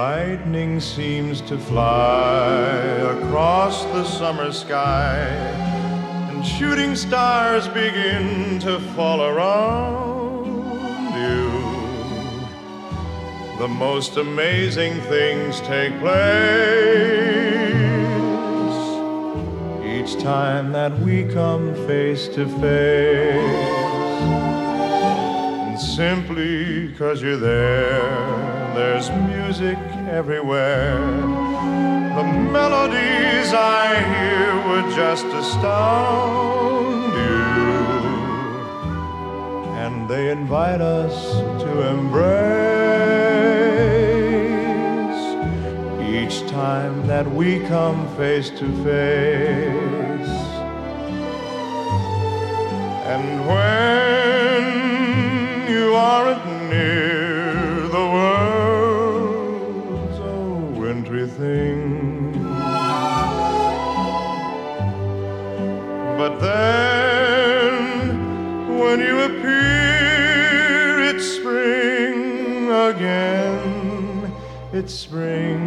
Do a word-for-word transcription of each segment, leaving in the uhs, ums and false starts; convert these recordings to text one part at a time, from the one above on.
lightning seems to fly across the summer sky, and shooting stars begin to fall around you. The most amazing things take place each time that we come face to face. And simply 'cause you're there, there's music everywhere. The melodies I hear would just astound you, and they invite us to embrace each time that we come face to face. And when you aren't near, the world's a wintry thing. But then, when you appear, it's spring again. It's spring.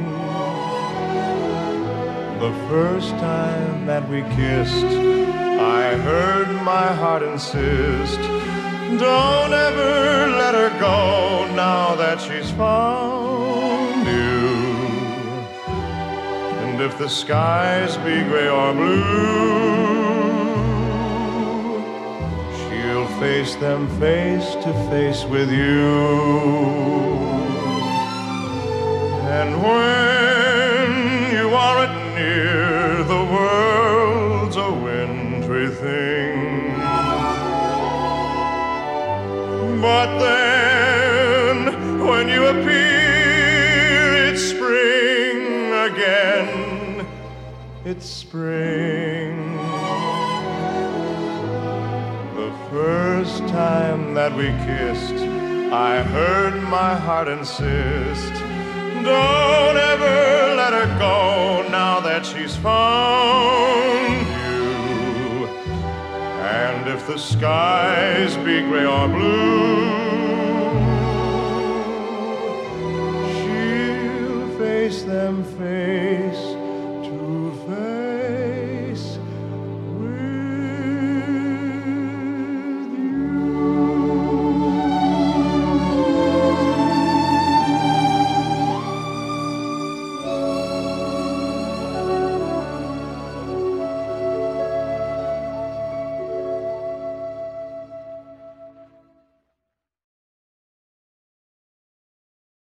The first time that we kissed, I heard my heart insist, don't ever let her go now that she's found you. And if the skies be gray or blue, she'll face them face to face with you. And when you aren't near, the world's a wintry thing. But then, when you appear, it's spring again. It's spring. The first time that we kissed, I heard my heart insist, don't ever let her go now that she's found you. And if the skies be gray or blue, she'll face them face